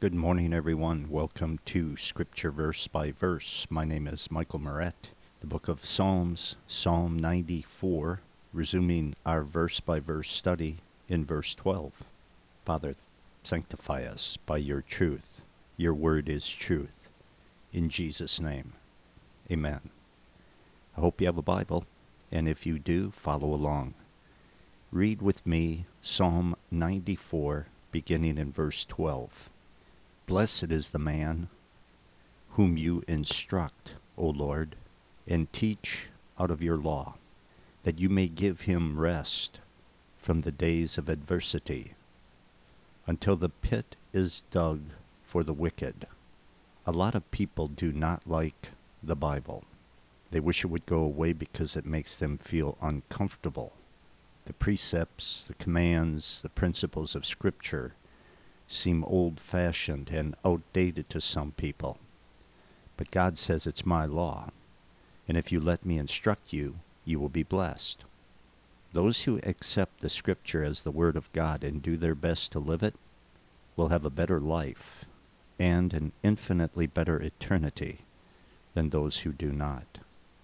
Good morning, everyone. Welcome to Scripture Verse by Verse. My name is Michael Moret. The book of Psalms, Psalm 94, resuming our verse by verse study in verse 12. Father, sanctify us by your truth. Your word is truth. In Jesus' name, amen. I hope you have a Bible, and if you do, follow along. Read with me Psalm 94, beginning in verse 12. Blessed is the man whom you instruct, O Lord, and teach out of your law, that you may give him rest from the days of adversity, until the pit is dug for the wicked. A lot of people do not like the Bible. They wish it would go away because it makes them feel uncomfortable. The precepts, the commands, the principles of Scripture seem old-fashioned and outdated to some people. But God says it's my law, and if you let me instruct you, you will be blessed. Those who accept the Scripture as the Word of God and do their best to live it will have a better life and an infinitely better eternity than those who do not.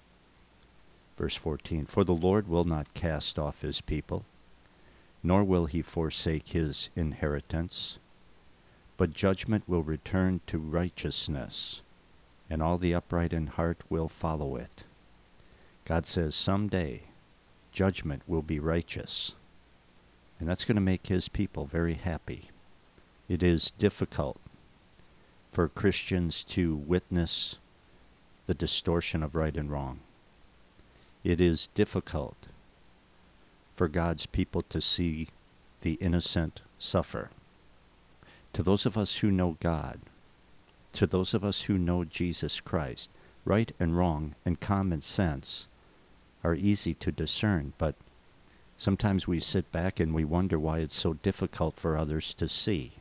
Verse 14, For the Lord will not cast off his people, nor will he forsake his inheritance. But judgment will return to righteousness, and all the upright in heart will follow it. God says someday judgment will be righteous, and that's going to make his people very happy. It is difficult for Christians to witness the distortion of right and wrong. It is difficult for God's people to see the innocent suffer. To those of us who know God, to those of us who know Jesus Christ, right and wrong and common sense are easy to discern, but sometimes we sit back and we wonder why it's so difficult for others to see.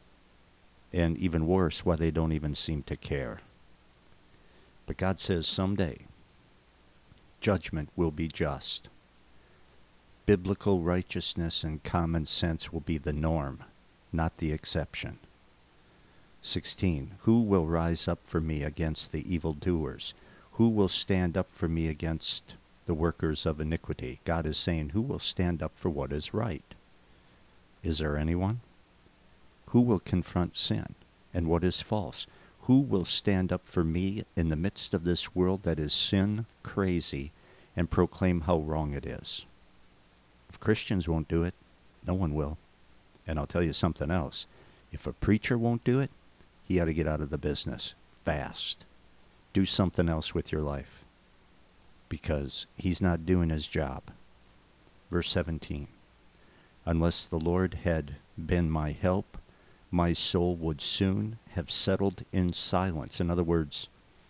And even worse, why they don't even seem to care. But God says someday, judgment will be just. Biblical righteousness and common sense will be the norm, not the exception. 16. Who will rise up for me against the evildoers? Who will stand up for me against the workers of iniquity? God is saying, who will stand up for what is right? Is there anyone? Who will confront sin and what is false? Who will stand up for me in the midst of this world that is sin crazy and proclaim how wrong it is? If Christians won't do it, no one will. And I'll tell you something else. If a preacher won't do it, he ought to get out of the business fast. Do something else with your life, because he's not doing his job. Verse 17. Unless the Lord had been my help, my soul would soon have settled in silence. In other words,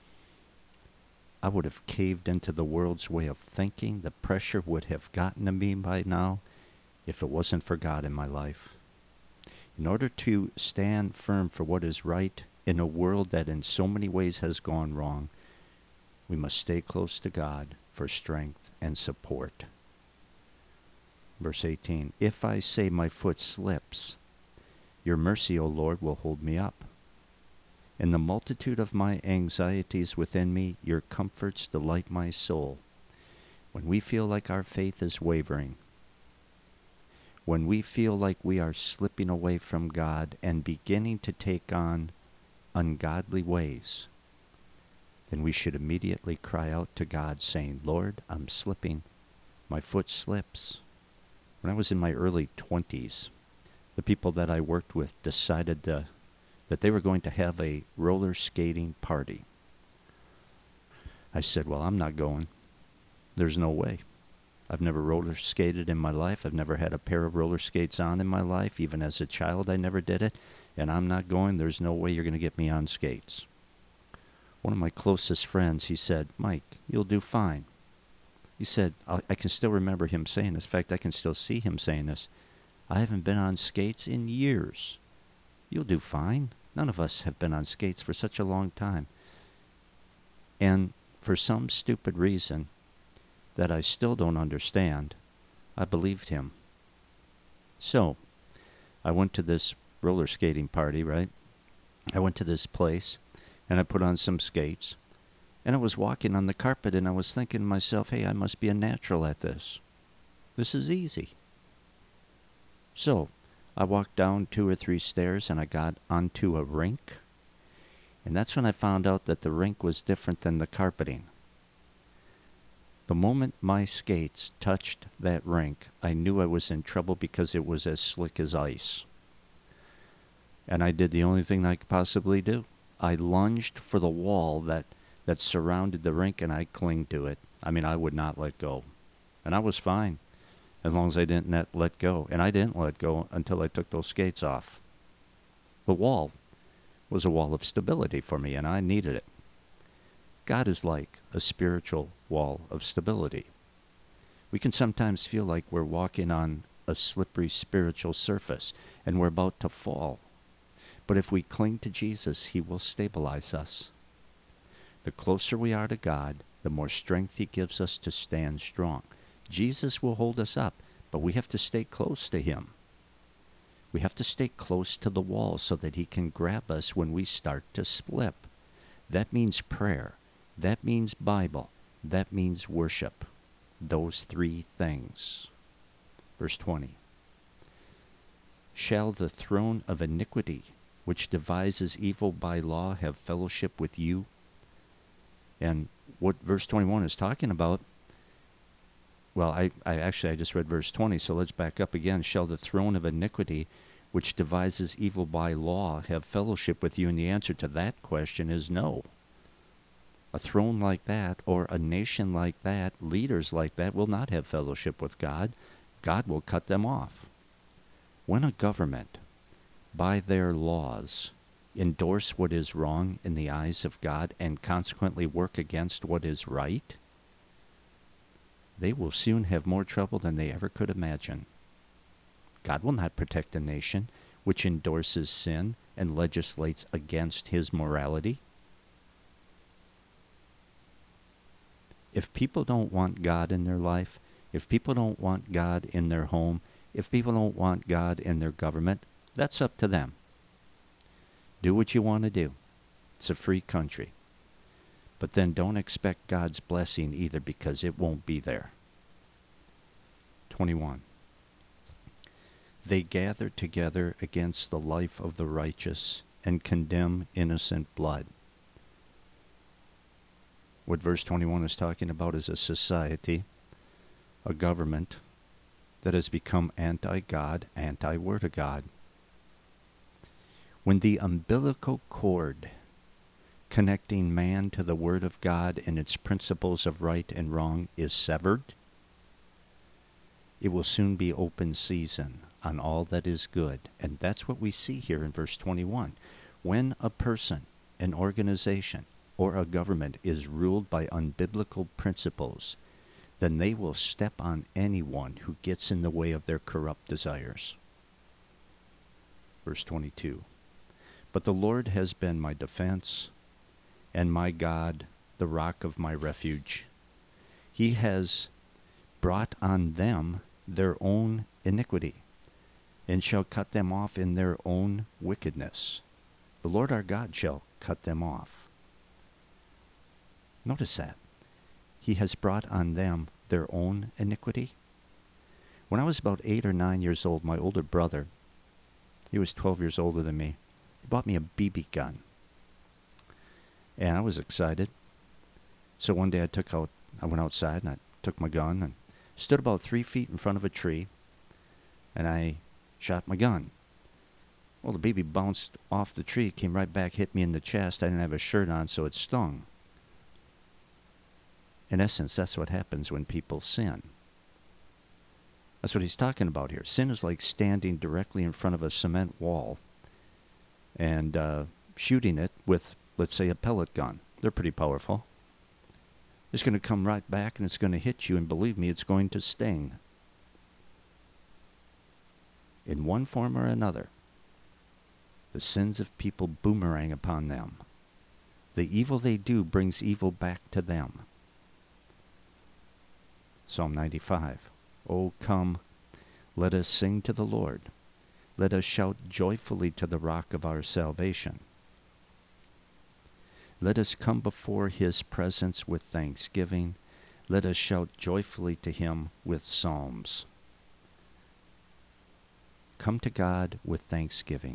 I would have caved into the world's way of thinking. The pressure would have gotten to me by now if it wasn't for God in my life. In order to stand firm for what is right in a world that in so many ways has gone wrong, we must stay close to God for strength and support. Verse 18, If I say my foot slips, your mercy, O Lord, will hold me up. In the multitude of my anxieties within me, your comforts delight my soul. When we feel like our faith is wavering, when we feel like we are slipping away from God and beginning to take on ungodly ways, then we should immediately cry out to God saying, Lord, I'm slipping. My foot slips. When I was in my early 20s, the people that I worked with decided that they were going to have a roller skating party. I said, well, I'm not going. There's no way. I've never roller skated in my life. I've never had a pair of roller skates on in my life. Even as a child, I never did it. And I'm not going. There's no way you're going to get me on skates. One of my closest friends, he said, Mike, you'll do fine. He said, I can still remember him saying this. In fact, I can still see him saying this. I haven't been on skates in years. You'll do fine. None of us have been on skates for such a long time. And for some stupid reason that I still don't understand, I believed him. So, I went to this roller skating party, right? I went to this place, and I put on some skates, and I was walking on the carpet, and I was thinking to myself, hey, I must be a natural at this. This is easy. So I walked down 2 or 3 stairs, and I got onto a rink, and that's when I found out that the rink was different than the carpeting. The moment my skates touched that rink, I knew I was in trouble because it was as slick as ice. And I did the only thing I could possibly do. I lunged for the wall that surrounded the rink, and I clinged to it. I mean, I would not let go. And I was fine as long as I didn't let go. And I didn't let go until I took those skates off. The wall was a wall of stability for me, and I needed it. God is like a spiritual wall of stability. We can sometimes feel like we're walking on a slippery spiritual surface, and we're about to fall. But if we cling to Jesus, He will stabilize us. The closer we are to God, the more strength He gives us to stand strong. Jesus will hold us up, but we have to stay close to Him. We have to stay close to the wall so that He can grab us when we start to slip. That means prayer. That means Bible. That means worship. Those 3 things. Verse 20. Shall the throne of iniquity, which devises evil by law, have fellowship with you? And what verse 21 is talking about, well, I just read verse 20, so let's back up again. Shall the throne of iniquity, which devises evil by law, have fellowship with you? And the answer to that question is no. A throne like that, or a nation like that, leaders like that, will not have fellowship with God. God will cut them off. When a government, by their laws, endorse what is wrong in the eyes of God and consequently work against what is right, they will soon have more trouble than they ever could imagine. God will not protect a nation which endorses sin and legislates against His morality. If people don't want God in their life, if people don't want God in their home, if people don't want God in their government, that's up to them. Do what you want to do. It's a free country. But then don't expect God's blessing either, because it won't be there. 21. They gather together against the life of the righteous and condemn innocent blood. What verse 21 is talking about is a society, a government, that has become anti-God, anti-Word of God. When the umbilical cord connecting man to the Word of God and its principles of right and wrong is severed, it will soon be open season on all that is good. And that's what we see here in verse 21. When a person, an organization, or a government is ruled by unbiblical principles, then they will step on anyone who gets in the way of their corrupt desires. Verse 22. But the Lord has been my defense, and my God, the rock of my refuge. He has brought on them their own iniquity, and shall cut them off in their own wickedness. The Lord our God shall cut them off. Notice that. He has brought on them their own iniquity. When I was about 8 or 9 years old, my older brother, he was 12 years older than me, he bought me a BB gun. And I was excited. So one day I went outside and I took my gun and stood about 3 feet in front of a tree, and I shot my gun. Well, the BB bounced off the tree, came right back, hit me in the chest. I didn't have a shirt on, so it stung. In essence, that's what happens when people sin. That's what he's talking about here. Sin is like standing directly in front of a cement wall and shooting it with, let's say, a pellet gun. They're pretty powerful. It's going to come right back and it's going to hit you, and believe me, it's going to sting. In one form or another, the sins of people boomerang upon them. The evil they do brings evil back to them. Psalm 95. Oh, come, let us sing to the Lord. Let us shout joyfully to the rock of our salvation. Let us come before his presence with thanksgiving. Let us shout joyfully to him with psalms. Come to God with thanksgiving.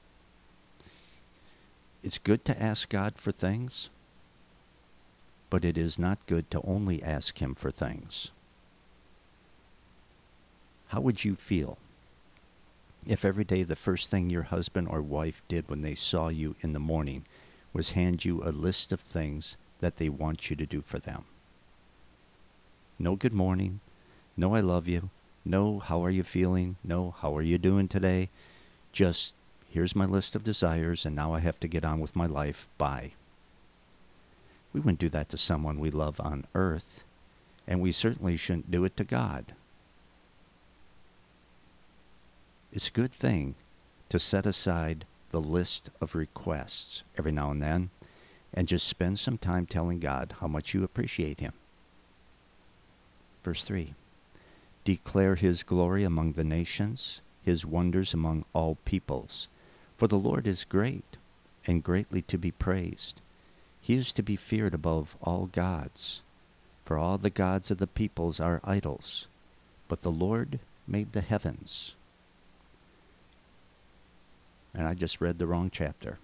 It's good to ask God for things, but it is not good to only ask him for things. How would you feel if every day the first thing your husband or wife did when they saw you in the morning was hand you a list of things that they want you to do for them? No good morning, no I love you, no how are you feeling, no how are you doing today, just here's my list of desires and now I have to get on with my life, bye. We wouldn't do that to someone we love on earth, and we certainly shouldn't do it to God. It's a good thing to set aside the list of requests every now and then and just spend some time telling God how much you appreciate him. Verse 3, declare his glory among the nations, his wonders among all peoples. For the Lord is great and greatly to be praised. He is to be feared above all gods. For all the gods of the peoples are idols, but the Lord made the heavens. And I just read the wrong chapter.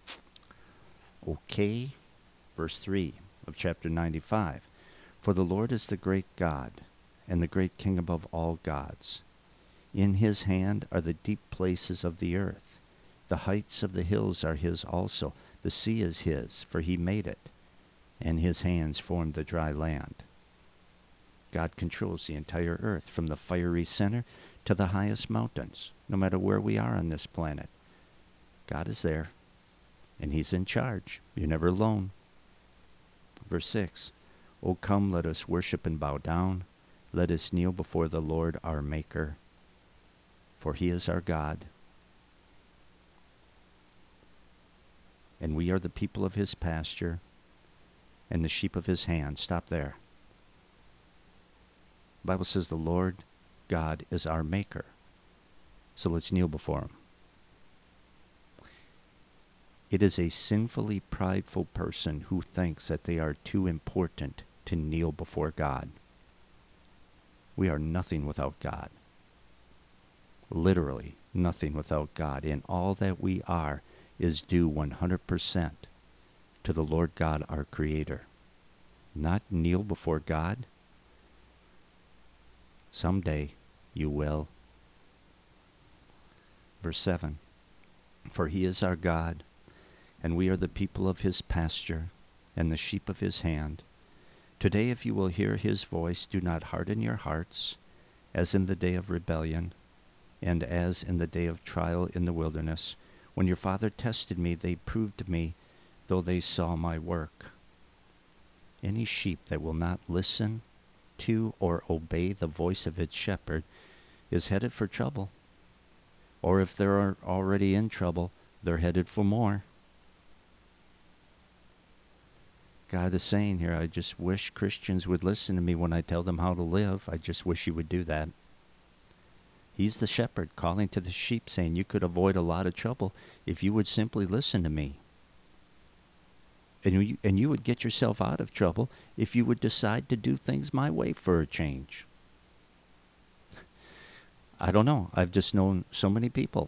Okay, verse 3 of chapter 95. For the Lord is the great God, and the great King above all gods. In his hand are the deep places of the earth. The heights of the hills are his also. The sea is his, for he made it, and his hands formed the dry land. God controls the entire earth, from the fiery center to the highest mountains, no matter where we are on this planet. God is there, and he's in charge. You're never alone. Verse 6, O come, let us worship and bow down. Let us kneel before the Lord our Maker, for he is our God, and we are the people of his pasture and the sheep of his hand. Stop there. The Bible says the Lord God is our Maker. So let's kneel before him. It is a sinfully prideful person who thinks that they are too important to kneel before God. We are nothing without God. Literally nothing without God. And all that we are is due 100% to the Lord God, our Creator. Not kneel before God. Someday you will. Verse 7, for he is our God, and we are the people of his pasture and the sheep of his hand. Today, if you will hear his voice, do not harden your hearts, as in the day of rebellion, and as in the day of trial in the wilderness. When your father tested me, they proved me, though they saw my work. Any sheep that will not listen to or obey the voice of its shepherd is headed for trouble. Or if they're already in trouble, they're headed for more. God is saying here, I just wish Christians would listen to me when I tell them how to live. I just wish you would do that. He's the shepherd calling to the sheep, saying you could avoid a lot of trouble if you would simply listen to me. And you would get yourself out of trouble if you would decide to do things my way for a change. I don't know. I've just known so many people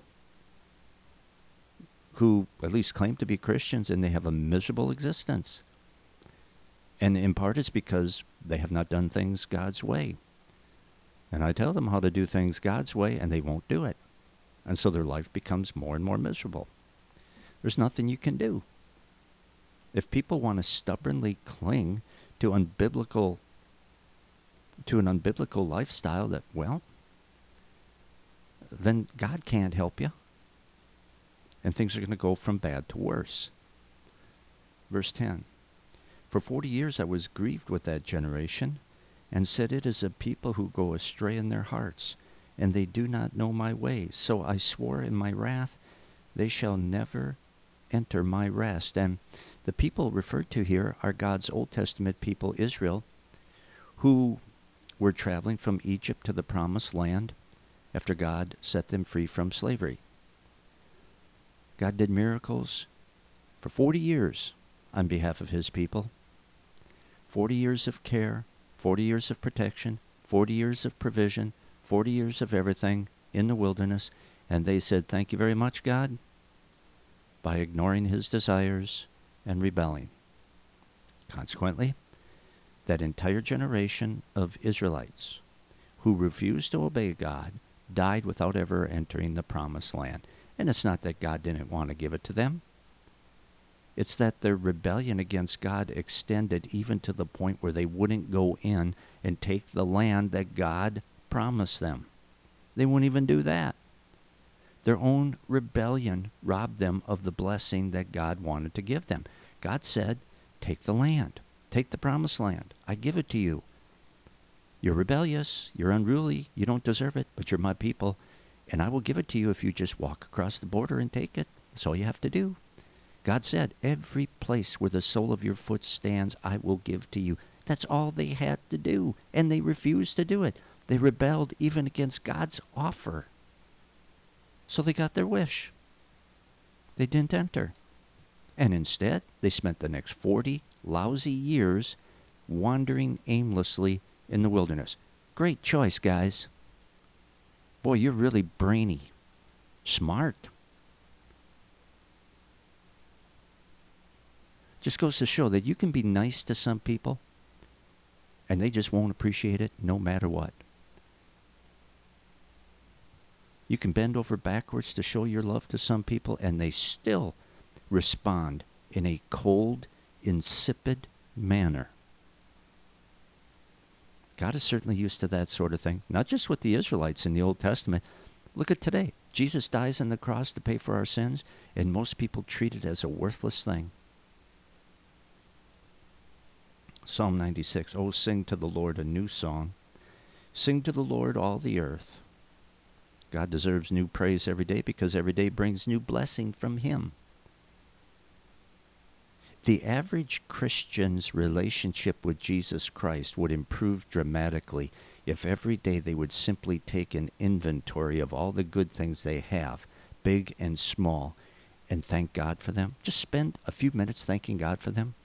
who at least claim to be Christians, and they have a miserable existence. And in part it's because they have not done things God's way. And I tell them how to do things God's way, and they won't do it. And so their life becomes more and more miserable. There's nothing you can do. If people want to stubbornly cling to an unbiblical lifestyle, that, well, then God can't help you. And things are going to go from bad to worse. Verse 10. For 40 years I was grieved with that generation, and said, it is a people who go astray in their hearts, and they do not know my ways. So I swore in my wrath, they shall never enter my rest. And the people referred to here are God's Old Testament people, Israel, who were traveling from Egypt to the Promised Land after God set them free from slavery. God did miracles for 40 years on behalf of his people. 40 years of care, 40 years of protection, 40 years of provision, 40 years of everything in the wilderness. And they said, thank you very much, God, by ignoring his desires and rebelling. Consequently, that entire generation of Israelites who refused to obey God died without ever entering the promised land. And it's not that God didn't want to give it to them. It's that their rebellion against God extended even to the point where they wouldn't go in and take the land that God promised them. They wouldn't even do that. Their own rebellion robbed them of the blessing that God wanted to give them. God said, take the land. Take the promised land. I give it to you. You're rebellious. You're unruly. You don't deserve it, but you're my people. And I will give it to you if you just walk across the border and take it. That's all you have to do. God said, every place where the sole of your foot stands, I will give to you. That's all they had to do. And they refused to do it. They rebelled even against God's offer. So they got their wish. They didn't enter. And instead, they spent the next 40 lousy years wandering aimlessly in the wilderness. Great choice, guys. Boy, you're really brainy. Smart. Just goes to show that you can be nice to some people and they just won't appreciate it no matter what. You can bend over backwards to show your love to some people and they still respond in a cold, insipid manner. God is certainly used to that sort of thing, not just with the Israelites in the Old Testament. Look at today. Jesus dies on the cross to pay for our sins, and most people treat it as a worthless thing. Psalm 96, oh, sing to the Lord a new song. Sing to the Lord all the earth. God deserves new praise every day because every day brings new blessing from him. The average Christian's relationship with Jesus Christ would improve dramatically if every day they would simply take an inventory of all the good things they have, big and small, and thank God for them. Just spend a few minutes thanking God for them.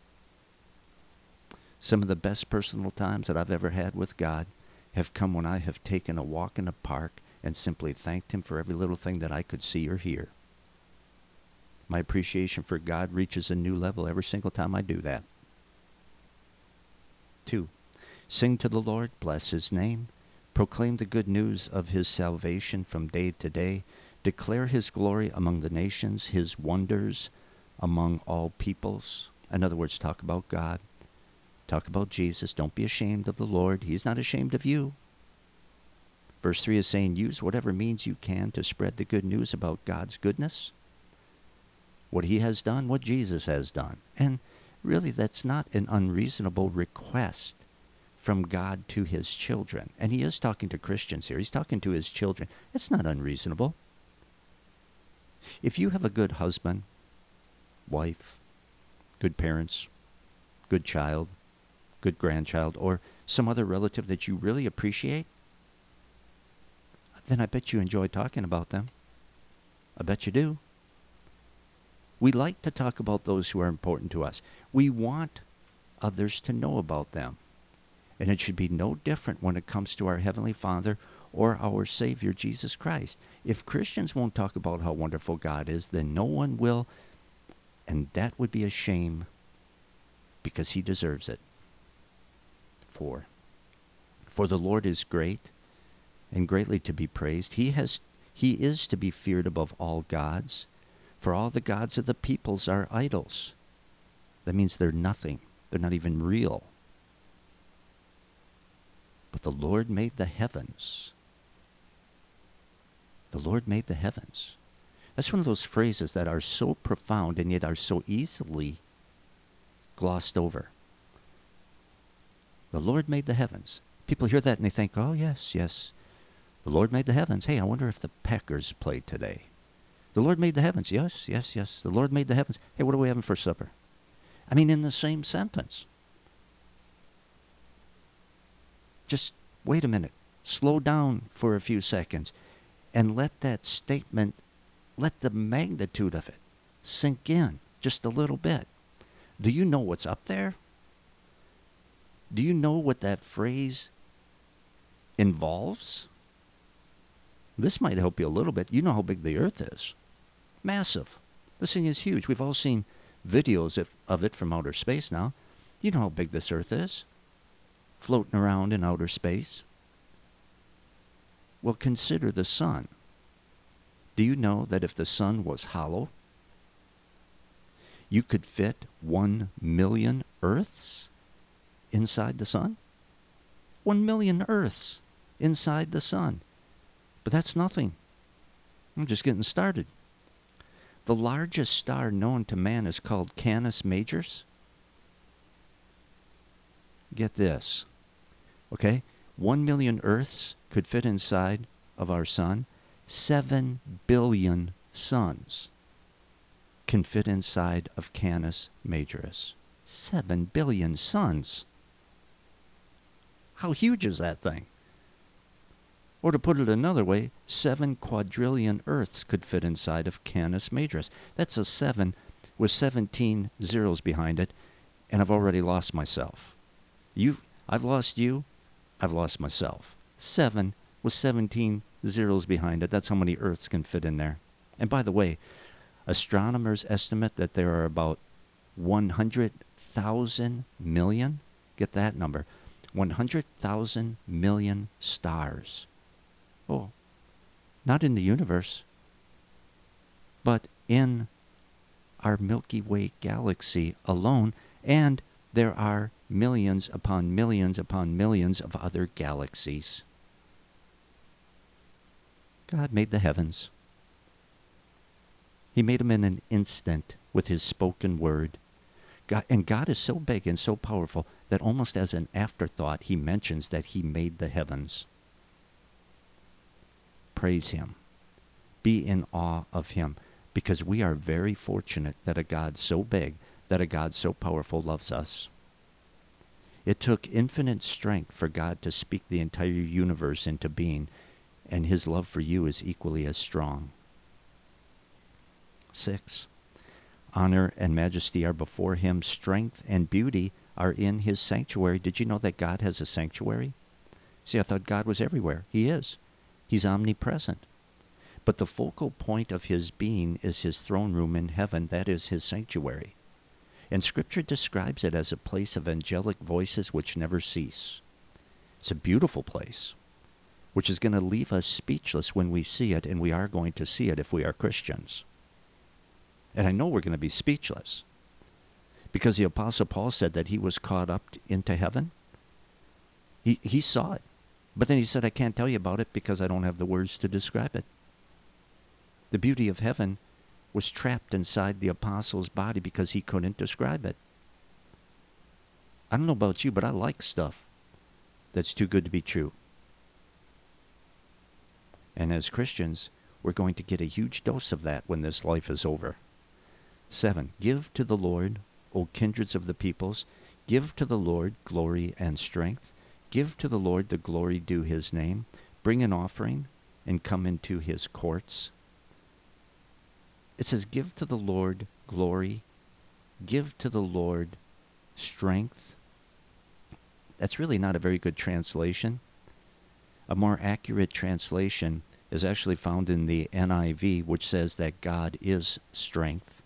Some of the best personal times that I've ever had with God have come when I have taken a walk in a park and simply thanked him for every little thing that I could see or hear. My appreciation for God reaches a new level every single time I do that. 2. Sing to the Lord, bless his name. Proclaim the good news of his salvation from day to day. Declare his glory among the nations, his wonders among all peoples. In other words, talk about God. Talk about Jesus. Don't be ashamed of the Lord. He's not ashamed of you. Verse 3 is saying, use whatever means you can to spread the good news about God's goodness, what he has done, what Jesus has done. And really, that's not an unreasonable request from God to his children. And he is talking to Christians here. He's talking to his children. It's not unreasonable. If you have a good husband, wife, good parents, good child, good grandchild, or some other relative that you really appreciate, then I bet you enjoy talking about them. I bet you do. We like to talk about those who are important to us. We want others to know about them. And it should be no different when it comes to our Heavenly Father or our Savior, Jesus Christ. If Christians won't talk about how wonderful God is, then no one will, and that would be a shame because he deserves it. 4. For the Lord is great and greatly to be praised. He is to be feared above all gods. For all the gods of the peoples are idols. That means they're nothing. They're not even real. But the Lord made the heavens. The Lord made the heavens. That's one of those phrases that are so profound and yet are so easily glossed over. The Lord made the heavens. People hear that and they think, oh, yes, yes. The Lord made the heavens. Hey, I wonder if the Packers played today. The Lord made the heavens. Yes, yes, yes. The Lord made the heavens. Hey, what are we having for supper? I mean, in the same sentence. Just wait a minute. Slow down for a few seconds and let that statement, let the magnitude of it sink in just a little bit. Do you know what's up there? Do you know what that phrase involves? This might help you a little bit. You know how big the earth is. Massive. This thing is huge. We've all seen videos of it from outer space now. You know how big this earth is. Floating around in outer space. Well, consider the sun. Do you know that if the sun was hollow, you could fit 1 million Earths inside the sun? 1 million Earths inside the sun. But that's nothing. I'm just getting started. The largest star known to man is called Canis Majors. Get this. Okay? 1 million Earths could fit inside of our sun. 7 billion suns can fit inside of Canis Majoris. 7 billion suns. How huge is that thing? Or to put it another way, 7 quadrillion Earths could fit inside of Canis Majoris. That's a 7 with 17 zeros behind it, and I've already lost myself. I've lost you, I've lost myself. 7 with 17 zeros behind it. That's how many Earths can fit in there. And by the way, astronomers estimate that there are about 100,000 million, get that number, 100,000 million stars. Oh, not in the universe, but in our Milky Way galaxy alone, and there are millions upon millions upon millions of other galaxies. God made the heavens. He made them in an instant with his spoken word. And God is so big and so powerful that almost as an afterthought, he mentions that he made the heavens. Praise him. Be in awe of him, because we are very fortunate that a God so big, that a God so powerful loves us. It took infinite strength for God to speak the entire universe into being, and his love for you is equally as strong. 6. Honor and majesty are before him. Strength and beauty are in his sanctuary. Did you know that God has a sanctuary? See, I thought God was everywhere. He is. He's omnipresent. But the focal point of his being is his throne room in heaven. That is his sanctuary. And Scripture describes it as a place of angelic voices which never cease. It's a beautiful place, which is going to leave us speechless when we see it, and we are going to see it if we are Christians. And I know we're going to be speechless, because the Apostle Paul said that he was caught up into heaven. He saw it, but then he said, I can't tell you about it because I don't have the words to describe it. The beauty of heaven was trapped inside the apostle's body because he couldn't describe it. I don't know about you, but I like stuff that's too good to be true. And as Christians, we're going to get a huge dose of that when this life is over. 7. Give to the Lord, O kindreds of the peoples. Give to the Lord glory and strength. Give to the Lord the glory due his name. Bring an offering and come into his courts. It says, give to the Lord glory. Give to the Lord strength. That's really not a very good translation. A more accurate translation is actually found in the NIV, which says that God is strength.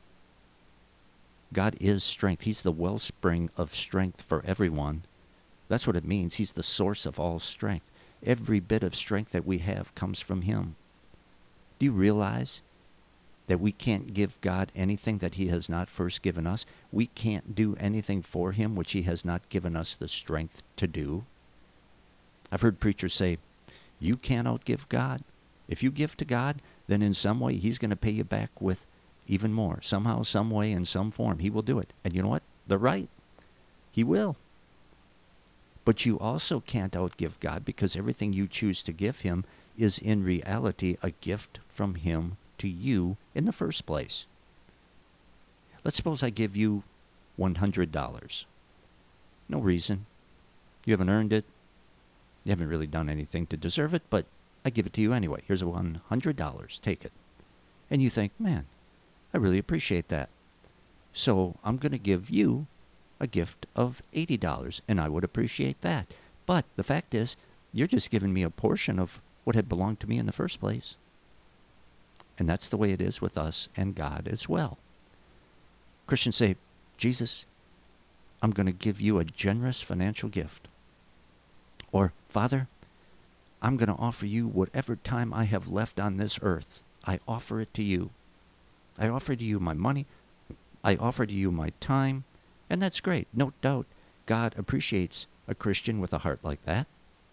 God is strength. He's the wellspring of strength for everyone. That's what it means. He's the source of all strength. Every bit of strength that we have comes from him. Do you realize that we can't give God anything that he has not first given us? We can't do anything for him which he has not given us the strength to do. I've heard preachers say, you can't outgive God. If you give to God, then in some way he's going to pay you back with even more. Somehow, some way, in some form, he will do it. And you know what? They're right. He will. But you also can't outgive God, because everything you choose to give him is in reality a gift from him to you in the first place. Let's suppose I give you $100. No reason. You haven't earned it. You haven't really done anything to deserve it, but I give it to you anyway. Here's $100. Take it. And you think, man, I really appreciate that. So I'm going to give you a gift of $80, and I would appreciate that. But the fact is, you're just giving me a portion of what had belonged to me in the first place. And that's the way it is with us and God as well. Christians say, Jesus, I'm going to give you a generous financial gift. Or, Father, I'm going to offer you whatever time I have left on this earth. I offer it to you. I offer to you my money. I offer to you my time. And that's great. No doubt God appreciates a Christian with a heart like that.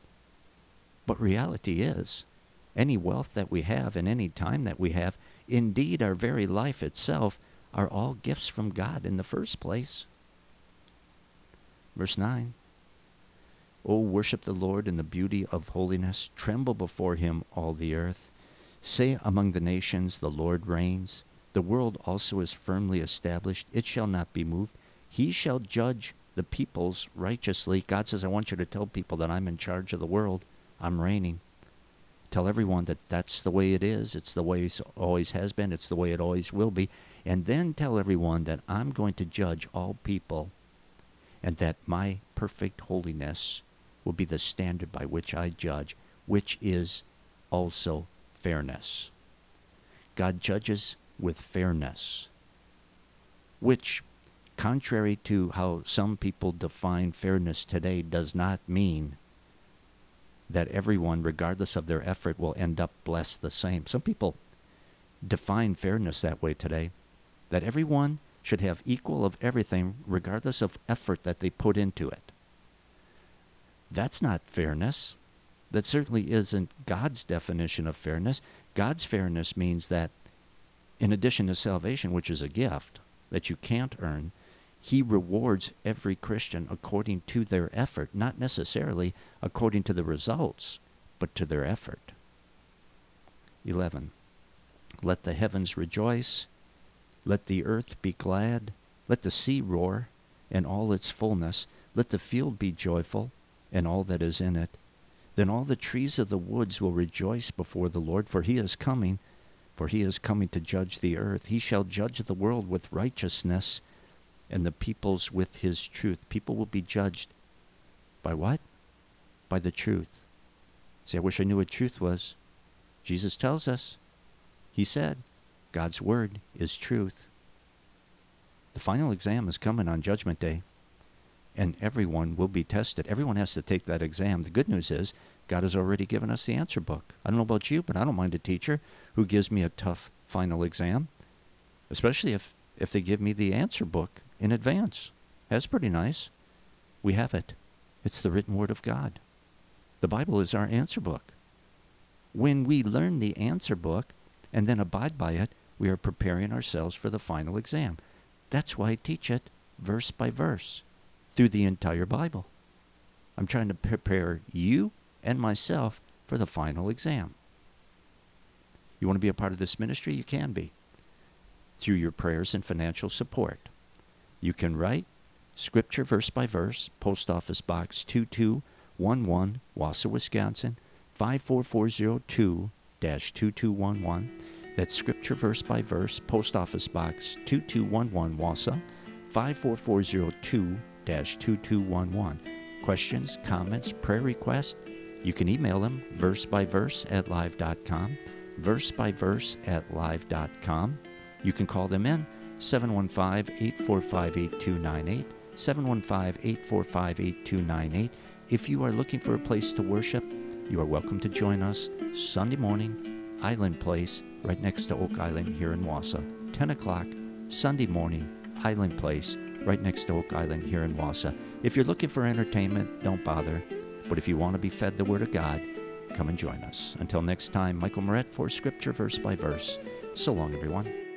But reality is, any wealth that we have and any time that we have, indeed our very life itself, are all gifts from God in the first place. Verse 9. O worship the Lord in the beauty of holiness. Tremble before him, all the earth. Say among the nations, the Lord reigns. The world also is firmly established. It shall not be moved. He shall judge the peoples righteously. God says, I want you to tell people that I'm in charge of the world. I'm reigning. Tell everyone that that's the way it is. It's the way it always has been. It's the way it always will be. And then tell everyone that I'm going to judge all people and that my perfect holiness will be the standard by which I judge, which is also fairness. God judges with fairness, which, contrary to how some people define fairness today, does not mean that everyone, regardless of their effort, will end up blessed the same. Some people define fairness that way today, that everyone should have equal of everything, regardless of effort that they put into it. That's not fairness. That certainly isn't God's definition of fairness. God's fairness means that in addition to salvation, which is a gift that you can't earn, he rewards every Christian according to their effort, not necessarily according to the results, but to their effort. 11. Let the heavens rejoice. Let the earth be glad. Let the sea roar and all its fullness. Let the field be joyful and all that is in it. Then all the trees of the woods will rejoice before the Lord, for he is coming to judge the earth. He shall judge the world with righteousness and the peoples with his truth. People will be judged by what? By the truth. See, I wish I knew what truth was. Jesus tells us. He said, God's word is truth. The final exam is coming on Judgment Day, and everyone will be tested. Everyone has to take that exam. The good news is God has already given us the answer book. I don't know about you, but I don't mind a teacher who gives me a tough final exam, especially if they give me the answer book in advance. That's pretty nice. We have it. It's the written word of God. The Bible is our answer book. When we learn the answer book and then abide by it, we are preparing ourselves for the final exam. That's why I teach it verse by verse through the entire Bible. I'm trying to prepare you and myself for the final exam. You want to be a part of this ministry? You can be through your prayers and financial support. You can write Scripture Verse by Verse, Post Office Box 2211, Wausau, Wisconsin, 54402-2211. That's Scripture Verse by Verse, Post Office Box 2211, Wausau, 54402-2211. Questions, comments, prayer requests, you can email them versebyverse@live.com, versebyverse@live.com. You can call them in 715-845-8298, 715-845-8298. If you are looking for a place to worship, you are welcome to join us Sunday morning, Island Place, right next to Oak Island here in Wausau. 10 o'clock, Sunday morning, Island Place, right next to Oak Island here in Wausau. If you're looking for entertainment, don't bother. But if you want to be fed the Word of God, come and join us. Until next time, Michael Moret for Scripture Verse by Verse. So long, everyone.